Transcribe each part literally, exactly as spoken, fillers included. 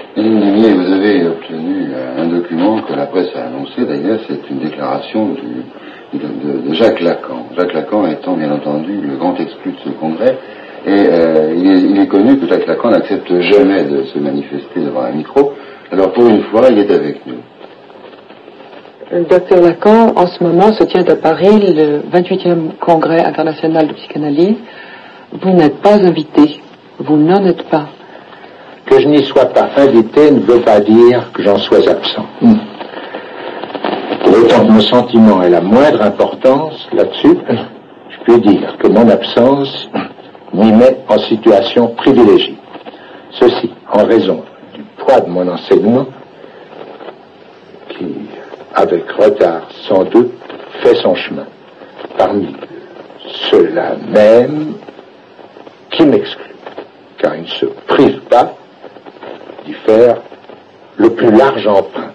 Madame Damier, vous avez obtenu un document que la presse a annoncé, d'ailleurs, c'est une déclaration du, de, de, de Jacques Lacan. Jacques Lacan étant bien entendu le grand exclu de ce congrès, et euh, il, est, il est connu que Jacques Lacan n'accepte jamais de se manifester devant un micro. Alors pour une fois, il est avec nous. Le docteur Lacan, en ce moment, se tient à Paris le vingt-huitième congrès international de psychanalyse. Vous n'êtes pas invité. Vous n'en êtes pas. Que je n'y sois pas invité ne veut pas dire que j'en sois absent. Mmh. Autant que mon sentiment ait la moindre importance là-dessus, je peux dire que mon absence m'y met en situation privilégiée. Ceci en raison du poids de mon enseignement qui, avec retard sans doute, fait son chemin parmi ceux-là même qui m'excluent, car il ne se prive pas d'y faire le plus large emprunt.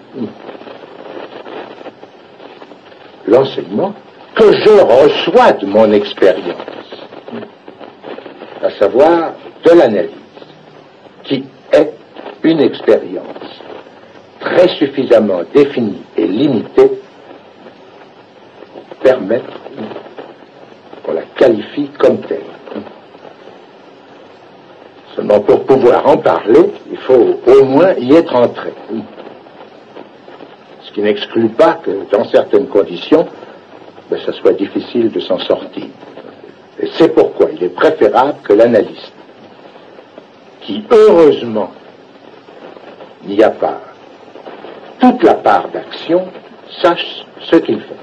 L'enseignement que je reçois de mon expérience, à savoir de l'analyse, qui est une expérience très suffisamment définie et limitée pour permettre qu'on la qualifie comme telle. Seulement pour pouvoir en parler, il faut au moins y être entré. Ce qui n'exclut pas que dans certaines conditions, ben, ça soit difficile de s'en sortir. Et c'est pourquoi il est préférable que l'analyste, qui heureusement n'y a pas toute la part d'action, sache ce qu'il fait.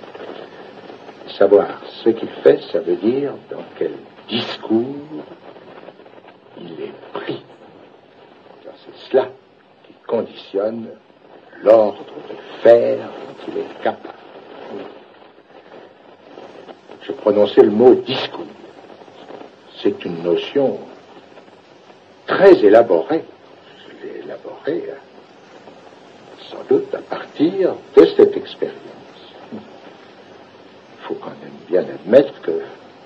Savoir ce qu'il fait, ça veut dire dans quel discours il est pris. Car c'est cela qui conditionne l'ordre de faire dont il est capable. Je prononçais le mot discours. C'est une notion très élaborée. Je l'ai élaborée sans doute à partir de cette expérience. Il faut quand même bien admettre que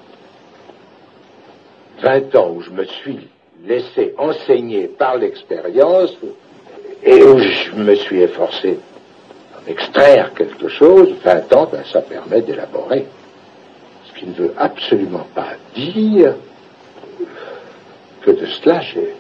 vingt ans où je me suis laissé enseigner par l'expérience et où je me suis efforcé d'en extraire quelque chose, vingt ans, ben, ça permet d'élaborer. Ce qui ne veut absolument pas dire que de cela, j'ai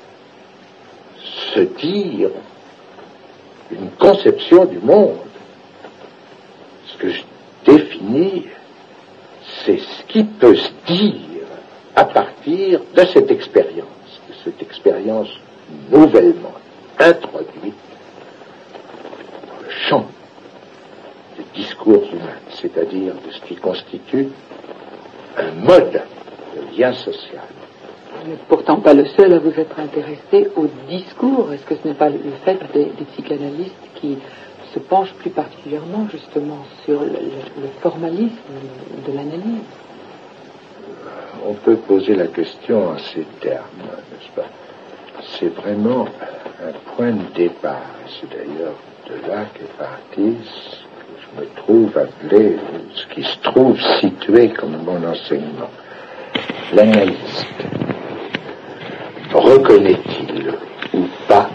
se dire une conception du monde. Ce que je définis, c'est ce qui peut se dire à partir de cette expérience, de cette expérience nouvellement introduite dans le champ du discours humain, c'est-à-dire de ce qui constitue un mode de lien social. Vous n'êtes pourtant pas le seul à vous être intéressé au discours. Est-ce que ce n'est pas le fait des, des psychanalystes qui se penchent plus particulièrement justement sur le, le, le formalisme de l'analyse? On peut poser la question en ces termes, n'est-ce pas? C'est vraiment un point de départ. C'est d'ailleurs de là qu'est parti ce que je me trouve appelé, ce qui se trouve situé comme mon enseignement. L'analyste reconnaît-il ou pas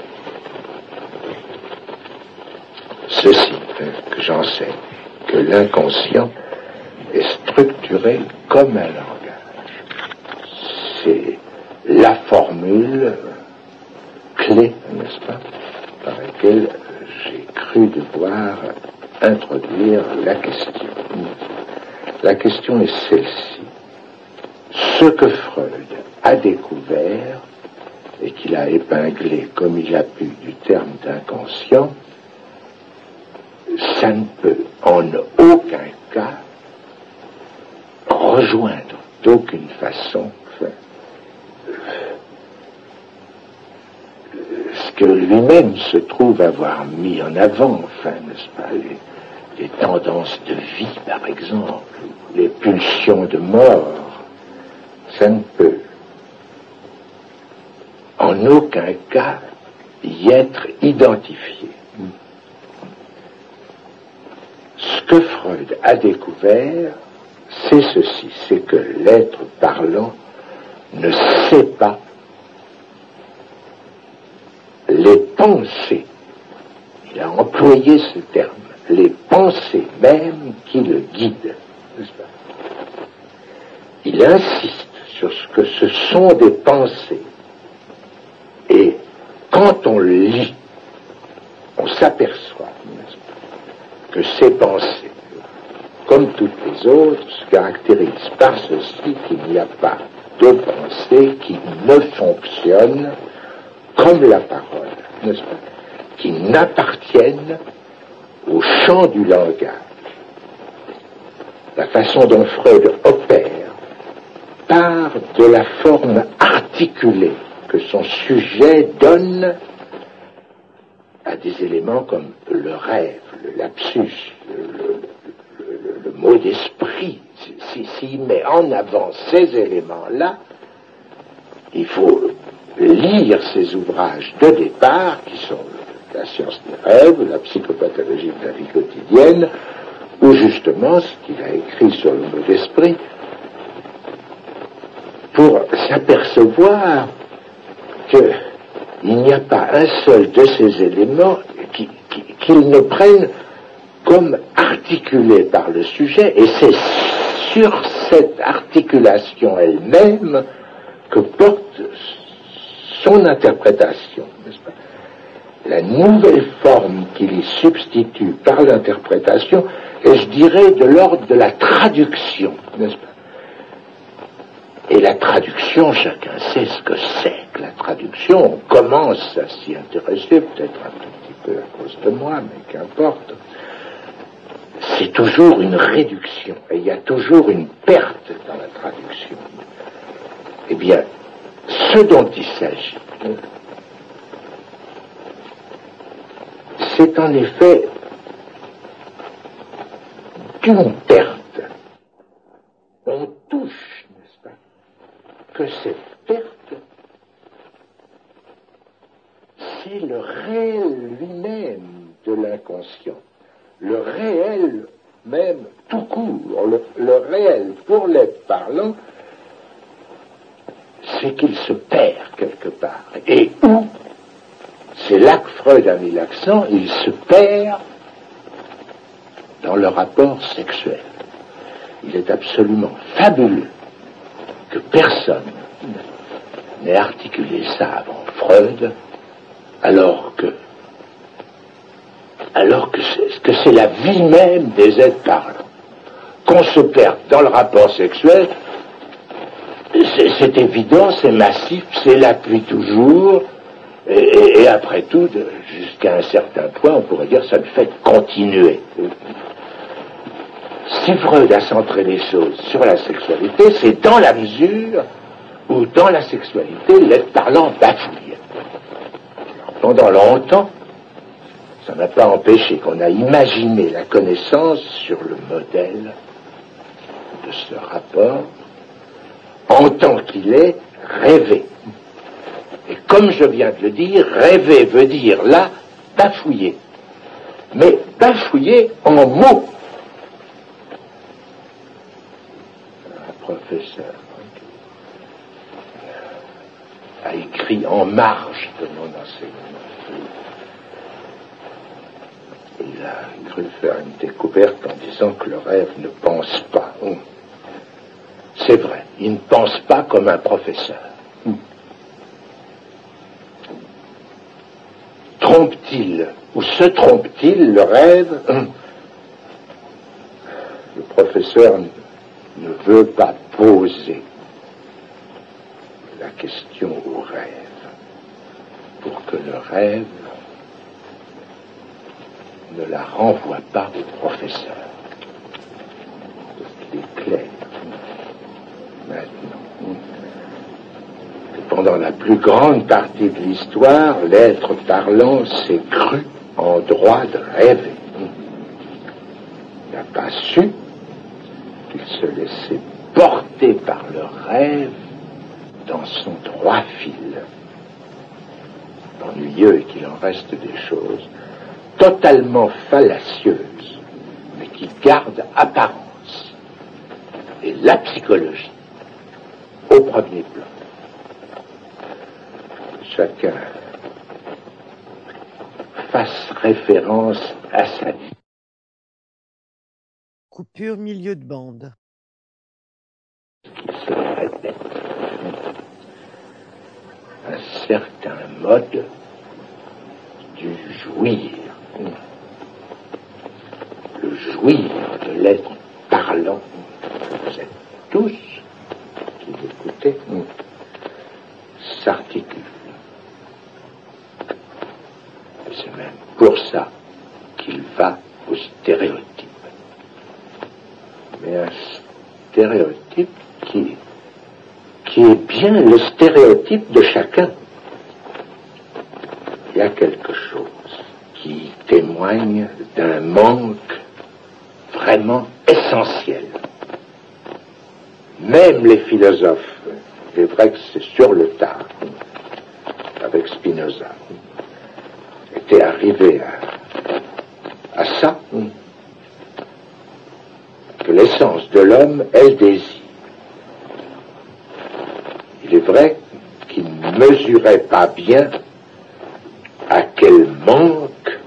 ceci que j'enseigne, que l'inconscient est structuré comme un langage? C'est la formule clé, n'est-ce pas, par laquelle j'ai cru devoir introduire la question. La question est celle-ci. Ce que Freud a découvert et qu'il a épinglé comme il a pu du terme d'inconscient, ça ne peut en aucun cas rejoindre d'aucune façon enfin, ce que lui-même se trouve avoir mis en avant, enfin, n'est-ce pas, les, les tendances de vie, par exemple, les pulsions de mort. Ça ne peut en aucun cas y être identifié. Ce que Freud a découvert, c'est ceci, c'est que l'être parlant ne sait pas pensées, il a employé ce terme, les pensées même qui le guident, n'est-ce pas? Il insiste sur ce que ce sont des pensées. Et quand on lit, on s'aperçoit, n'est-ce pas, que ces pensées, comme toutes les autres, se caractérisent par ceci qu'il n'y a pas de pensée qui ne fonctionne comme la parole, n'est-ce pas, qui n'appartiennent au champ du langage. La façon dont Freud opère part de la forme articulée que son sujet donne à des éléments comme le rêve, le lapsus, le, le, le, le mot d'esprit. S'il si, met en avant ces éléments-là, il faut lire ces ouvrages de départ, qui sont la science des rêves, la psychopathologie de la vie quotidienne, ou justement ce qu'il a écrit sur le mot d'esprit, pour s'apercevoir qu'il n'y a pas un seul de ces éléments qui, qui, qu'ils ne prennent comme articulés par le sujet, et c'est sur cette articulation elle-même que porte son interprétation, n'est-ce pas? La nouvelle forme qu'il y substitue par l'interprétation est, je dirais, de l'ordre de la traduction, n'est-ce pas? Et la traduction, chacun sait ce que c'est que la traduction. On commence à s'y intéresser, peut-être un tout petit peu à cause de moi, mais qu'importe. C'est toujours une réduction, et il y a toujours une perte dans la traduction. Eh bien, ce dont il s'agit, c'est en effet d'une perte. On touche, n'est-ce pas, que cette perte, c'est le réel lui-même de l'inconscient. Le réel même tout court, le, le réel pour l'être parlant, c'est qu'il se perd quelque part. Et où? C'est là que Freud a mis l'accent, il se perd dans le rapport sexuel. Il est absolument fabuleux que personne n'ait articulé ça avant Freud, alors que alors que c'est, que c'est la vie même des êtres parlants. Qu'on se perde dans le rapport sexuel, c'est, c'est évident, c'est massif, c'est là depuis toujours, et, et, et après tout, de, jusqu'à un certain point, on pourrait dire ça ne fait que continuer. Si Freud a centré les choses sur la sexualité, c'est dans la mesure où dans la sexualité, l'être parlant bafouille. Pendant longtemps, ça n'a pas empêché qu'on a imaginé la connaissance sur le modèle de ce rapport, en tant qu'il est rêvé. Et comme je viens de le dire, rêver veut dire là, bafouiller. Mais bafouiller en mots. Un professeur a écrit en marge de mon enseignement. Il a cru faire une découverte en disant que le rêve ne pense pas. C'est vrai, il ne pense pas comme un professeur. Trompe-t-il ou se trompe-t-il le rêve? Le professeur ne veut pas poser la question au rêve pour que le rêve ne la renvoie pas au professeur. Il est clair maintenant que pendant la plus grande partie de l'histoire, l'être parlant s'est cru en droit de rêver. Il n'a pas su qu'il se laissait porter par le rêve dans son droit fil. Ennuyeux et qu'il en reste des choses totalement fallacieuses, mais qui gardent apparence. Et la psychologie, au premier plan. Chacun fasse référence à sa vie. Coupure milieu de bande. Qui se répète. Un certain mode du jouir. Le jouir de l'être parlant. Vous êtes tous qui l'écoutez, s'articule. Et c'est même pour ça qu'il va au stéréotype. Mais un stéréotype qui, qui est bien le stéréotype de chacun. Il y a quelque chose qui témoigne d'un manque vraiment essentiel. Même les philosophes, il est vrai que c'est sur le tard, avec Spinoza, étaient arrivés à, à ça, que l'essence de l'homme est le désir. Il est vrai qu'ils ne mesuraient pas bien à quel manque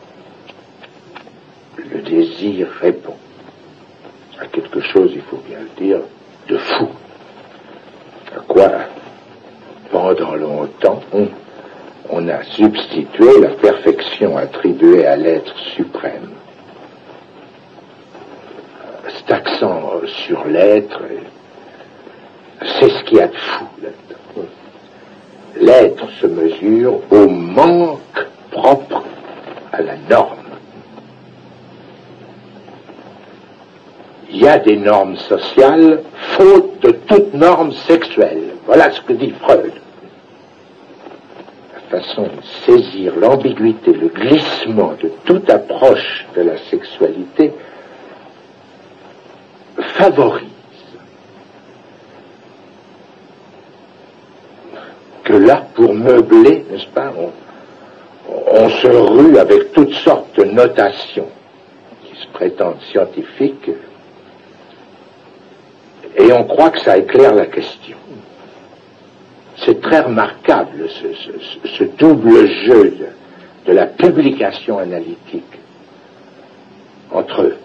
le désir répond. À quelque chose, il faut bien le dire, de fou. À quoi, pendant longtemps, on, on a substitué la perfection attribuée à l'être suprême. Cet accent sur l'être, c'est ce qu'il y a de fou là-dedans. L'être se mesure au manque propre à la norme. Il y a des normes sociales, faute de toute norme sexuelle. Voilà ce que dit Freud. La façon de saisir l'ambiguïté, le glissement de toute approche de la sexualité favorise que là, pour meubler, n'est-ce pas, on, on se rue avec toutes sortes de notations qui se prétendent scientifiques, et on croit que ça éclaire la question. C'est très remarquable, ce, ce, ce double jeu de, de la publication analytique entre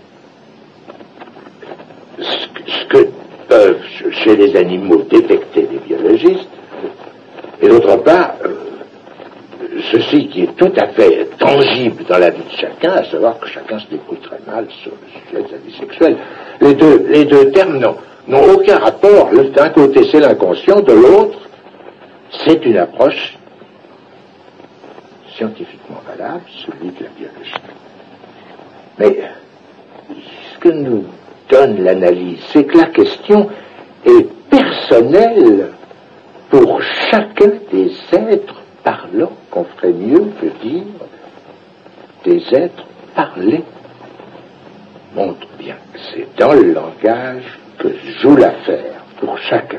ce, ce que peuvent chez les animaux détecter les biologistes, et d'autre part, euh, ceci qui est tout à fait tangible dans la vie de chacun, à savoir que chacun se débrouille très mal sur le sujet de la vie sexuelle. Les deux, les deux termes n'ont, n'ont aucun rapport. D'un côté, c'est l'inconscient, de l'autre, c'est une approche scientifiquement valable, celui de la biologie. Mais ce que nous donne l'analyse, c'est que la question est personnelle pour chacun des êtres parlants, qu'on ferait mieux de dire des êtres parlés. Montre bien que c'est dans le langage que se joue l'affaire pour chacun.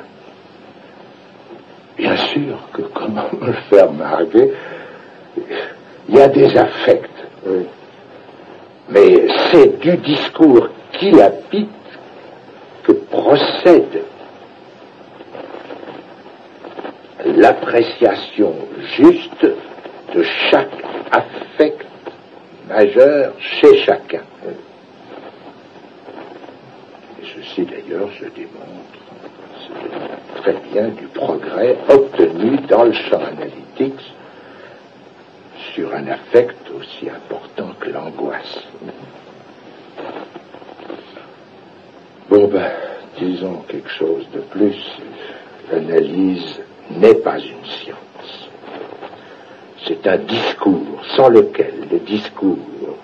Bien sûr que, comment me le faire marguer, il y a des affects, oui. Mais c'est du discours qui habite que procède l'appréciation juste de chaque affect majeur chez chacun. Et ceci d'ailleurs se démontre, se démontre très bien du progrès obtenu dans le champ analytique sur un affect aussi important que l'angoisse. Bon ben, disons quelque chose de plus. L'analyse n'est pas une science. C'est un discours sans lequel le discours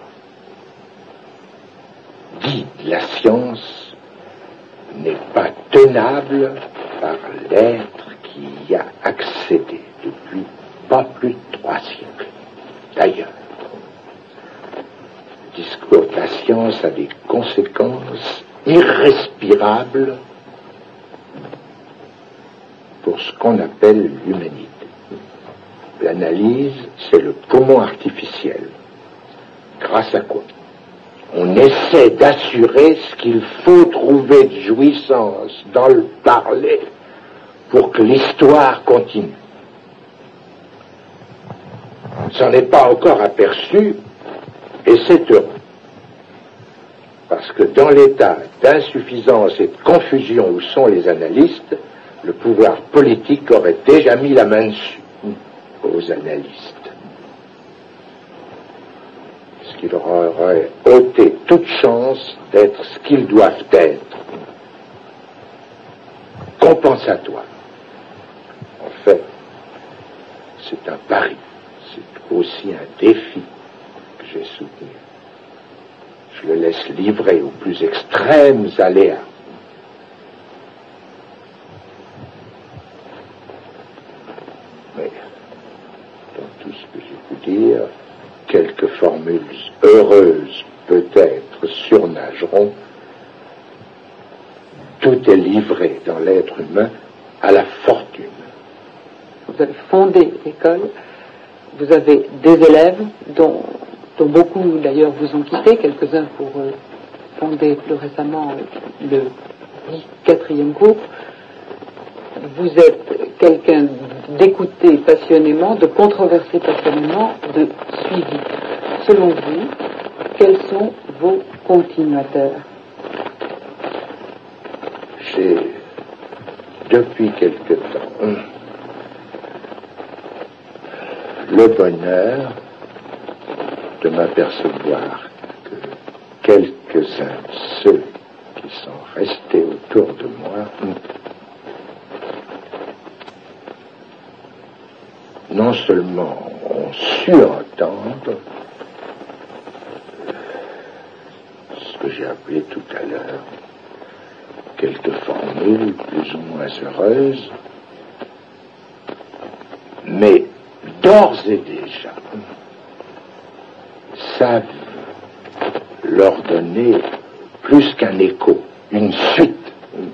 dit de la science n'est pas tenable par l'être qui y a accédé depuis pas plus de trois siècles. D'ailleurs, le discours de la science a des conséquences irrespirables pour ce qu'on appelle l'humanité. L'analyse, c'est le poumon artificiel. Grâce à quoi on essaie d'assurer ce qu'il faut trouver de jouissance dans le parler pour que l'histoire continue. s'en est pas encore aperçu, et c'est heureux. Parce que dans l'état d'insuffisance et de confusion où sont les analystes, le pouvoir politique aurait déjà mis la main dessus aux analystes. Parce qu'il leur aurait ôté toute chance d'être ce qu'ils doivent être. Compensatoire. En fait, c'est un pari. C'est aussi un défi que j'ai soutenu. Je le laisse livrer aux plus extrêmes aléas. Mais, dans tout ce que j'ai pu dire, quelques formules heureuses, peut-être, surnageront. Tout est livré dans l'être humain à la fortune. Vous avez fondé l'école, vous avez des élèves dont... dont beaucoup d'ailleurs vous ont quitté, quelques-uns pour euh, fonder plus récemment euh, le quatrième groupe. Vous êtes quelqu'un d'écouter passionnément, de controverser passionnément, de suivi. Selon vous, quels sont vos continuateurs? J'ai, depuis quelque temps, le bonheur de m'apercevoir que quelques-uns de ceux qui sont restés autour de moi non seulement ont su entendre ce que j'ai appelé tout à l'heure quelques formules plus ou moins heureuses, mais d'ores et déjà savent leur donner plus qu'un écho, une suite.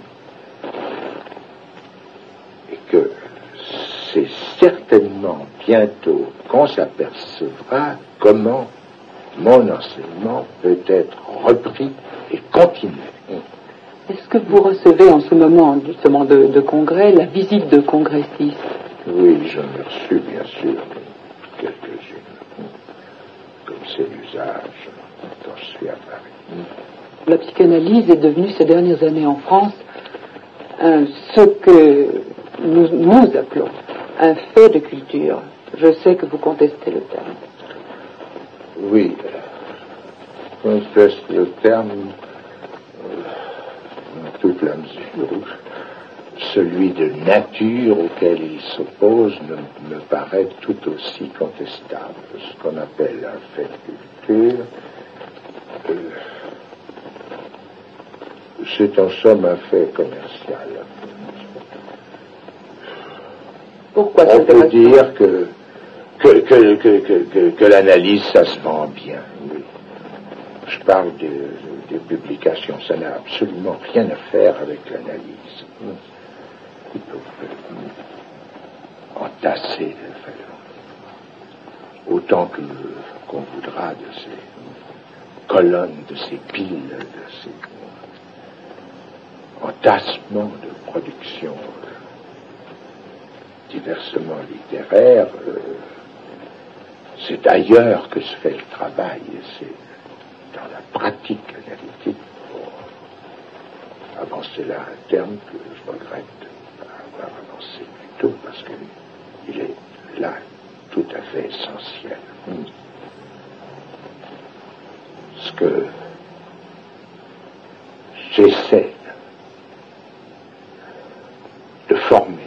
Et que c'est certainement bientôt qu'on s'apercevra comment mon enseignement peut être repris et continué. Est-ce que vous recevez en ce moment, justement, de, de congrès, la visite de congressistes? Oui, j'en ai reçu, bien sûr, quelques-unes. Comme c'est l'usage quand je suis à Paris. La psychanalyse est devenue ces dernières années en France un, ce que nous, nous appelons un fait de culture. Je sais que vous contestez le terme. Oui, je conteste le terme dans toute la mesure. Celui de nature auquel il s'oppose me, me paraît tout aussi contestable. Ce qu'on appelle un fait de culture, euh, c'est en somme un fait commercial. Pourquoi on peut dire que que, que, que, que, que, que l'analyse, ça se vend bien. Oui. Je parle des de, de publications, ça n'a absolument rien à faire avec l'analyse. Ils peuvent entasser autant que qu'on voudra de ces colonnes, de ces piles, de ces entassements de production diversement littéraires. Euh, c'est ailleurs que se fait le travail, et c'est dans la pratique analytique, pour avancer là un terme que je regrette avoir avancé plus tôt, parce qu'il est là tout à fait essentiel. Ce que j'essaie de former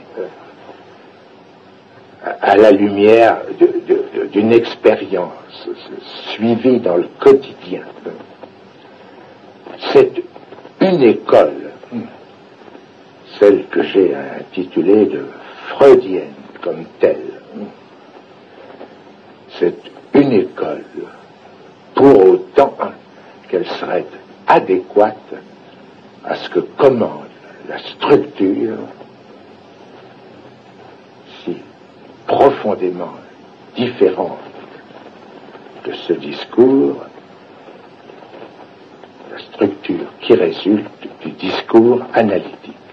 à la lumière de, de, de, d'une expérience suivie dans le quotidien. C'est une école, celle que j'ai intitulée de freudienne comme telle. C'est une école pour autant qu'elle serait adéquate à ce que commande la structure si profondément différente de ce discours, la structure qui résulte du discours analytique.